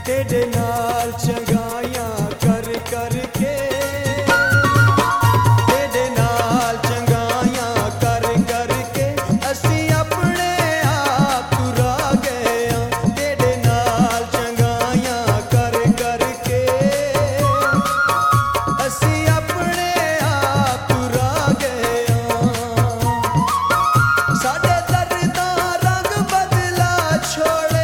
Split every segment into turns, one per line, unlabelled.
तेरे नाल चंगाइयां कर कर के, तेरे नाल चंगाइयां कर कर के असी अपने आप तुरा गए हां। तेरे नाल चंगाइयां कर कर के असी अपने आप तुरा गए हां। साडे दर्दां रंग बदला छोड़े,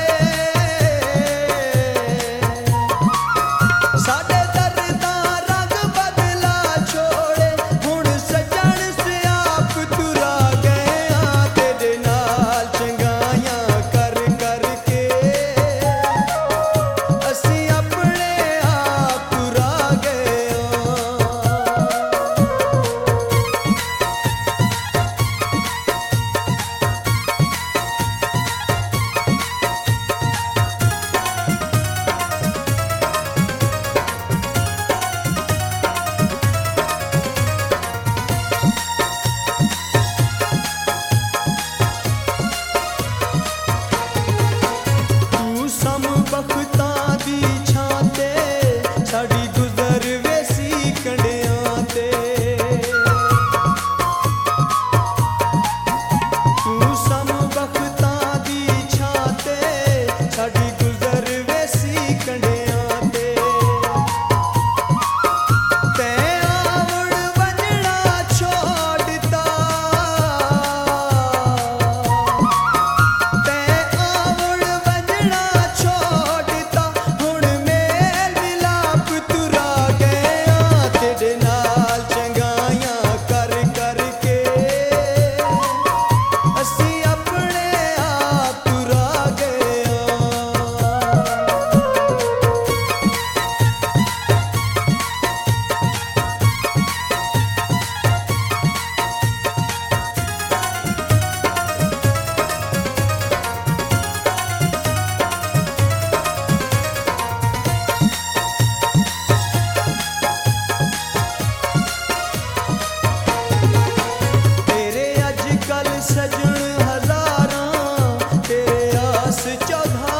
साडे दर्दां रंग बदला छोड़े, हुण सजण से आप तुरा गए हां। तेरे नाल चंगाइयां कर कर के असी अपने आप तुरा गए हां। तू सम बख्तां दी छां ते साडी गुजर वेसी कंडियां ते। तू सम बख्तां दी छां ते साडी गुजर वेसी कंडियां ते। तैं आवण वंजणा छोड़ता, तैं आवण वंजणा छोड़ता, हुण मेल मिलाप तुरा गए हां। तेरे नाल चंगाइयां कर कर के असी अपने आप तुरा गए हां। तेरे अजकल सजन हजारां, तेरे आस चौधारां।